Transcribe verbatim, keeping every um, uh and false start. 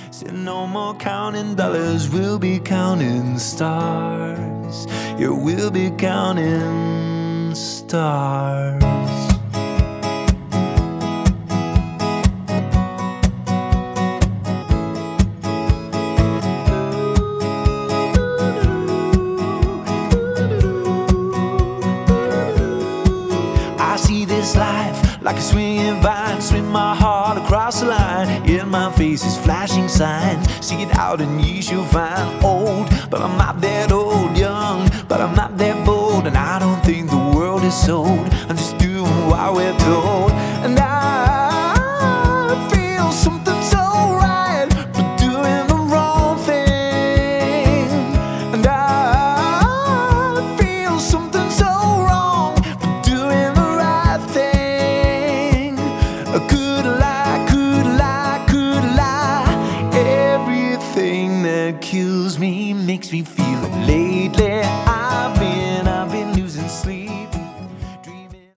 Said no more counting dollars, we'll be counting stars. Yeah, we'll be counting stars. I see this life like a swinging vine, swing my heart across the line. In my face is flashing signs. Seek it out and ye shall find. Old, but I'm not that old. Young, but I'm not that bold. And I don't think the world is sold. I'm just doing what we're told. And I feel something so right, but doing the wrong thing. And I feel something so wrong, but doing the right thing. Could lie, could lie, could lie. Everything that kills me makes me feel it lately. I